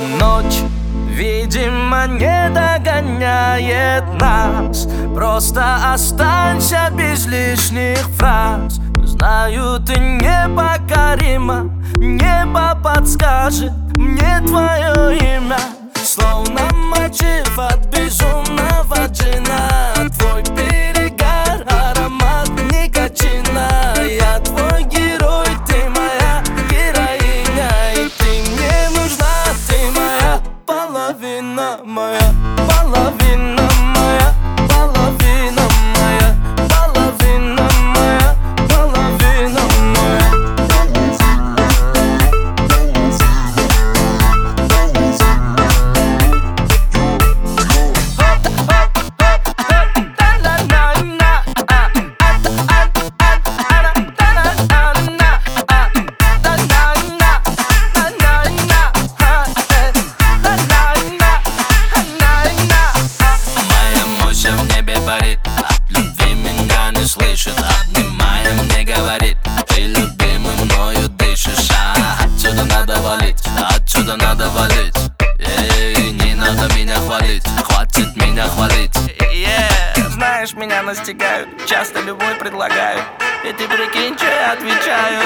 Ночь, видимо, не догоняет нас. Просто останься без лишних фраз. Знаю, ты непокорима. Небо подскажет мне твое имя. Словно мотив от безумного джина. Твой перегар, аромат никотина. Я твой герой, ты моя героиня. И ты мне нужна, ты моя половина, моя половина, моя половина, моя половина, моя половина, моя. От любви меня не слышит, обнимая мне говорит: ты любимый мною дышишь. Отсюда надо валить, отсюда надо валить. Не надо меня хвалить, хватит меня хвалить. Знаешь, меня настигают, часто любовь предлагают. И ты прикинь, что я отвечаю.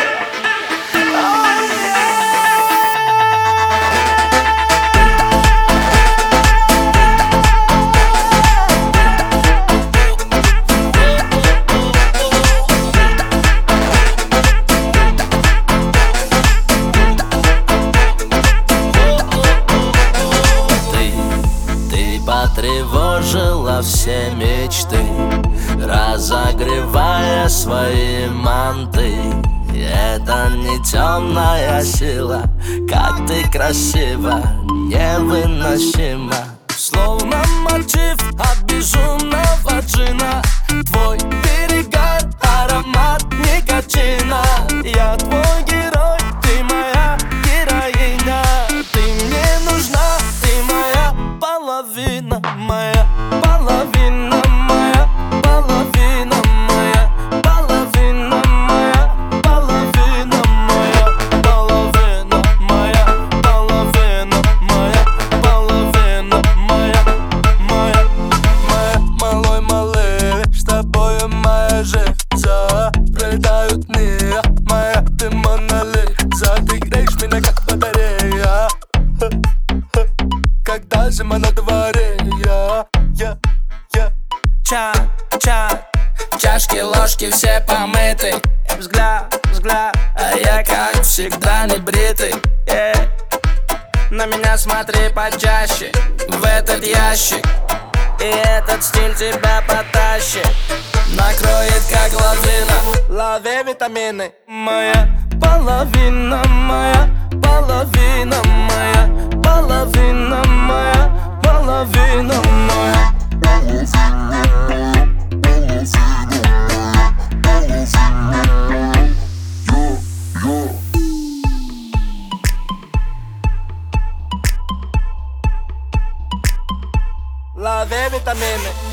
Потревожила все мечты, разогревая свои манты. Это не темная сила, как ты красива, невыносима. Словно мотив от безумного джина. Твой перегар, аромат никотина. Я твой герой, ты моя героиня. Ты мне нужна, ты моя половина, моя половина, моя половина, моя половина, моя половина, моя половина, моя половина, моя половина, моя малой малый, с тобою моя жизнь. Пролетают дни, моя ты монолит. Ты греешь меня как батарея, когда зима на дворе. Чашки, ложки все помыты. Взгляд, а я как всегда не бритый. На меня смотри почаще, в этот ящик. И этот стиль тебя потащит, накроет как лавина. Лови витамины. Моя половина, моя половина, моя половина, моя половина, моя. Love vitamine.